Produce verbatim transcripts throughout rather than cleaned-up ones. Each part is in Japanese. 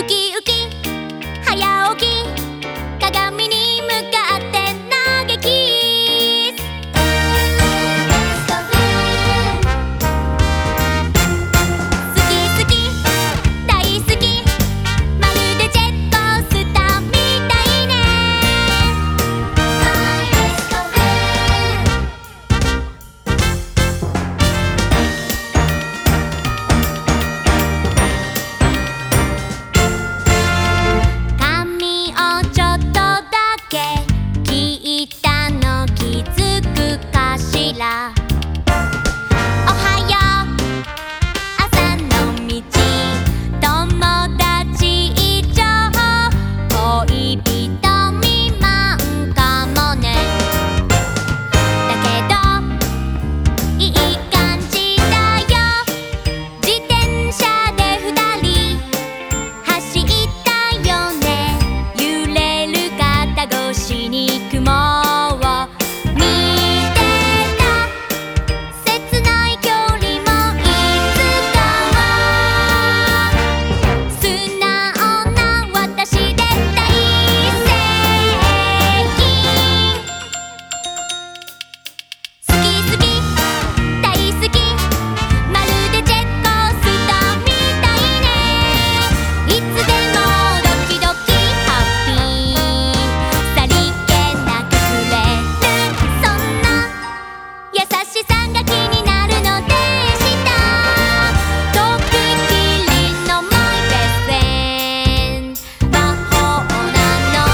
ウキウキ早起き鏡に向かって嘆き好き好き大好きまるでジェットスターみたいね髪をちょっとだけ切ったの気づくかしらおはよう朝の道友達以上恋人未満かもねだけどいい感じだよ自転車で二人走ったよね揺れる肩越しに雲を見てた切ない距離もいつかは素直な私で大正義好き好き大好きまるでジェットスターみたいねいつでもドキドキハッピーさりげなくくれるそんな優しさが気になるのでしたとびきりのマイベストフレンド魔法なの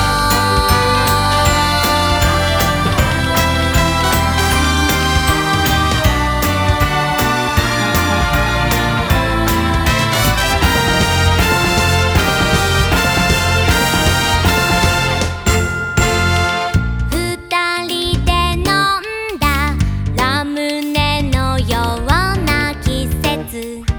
二人で飲んだラムネのような季節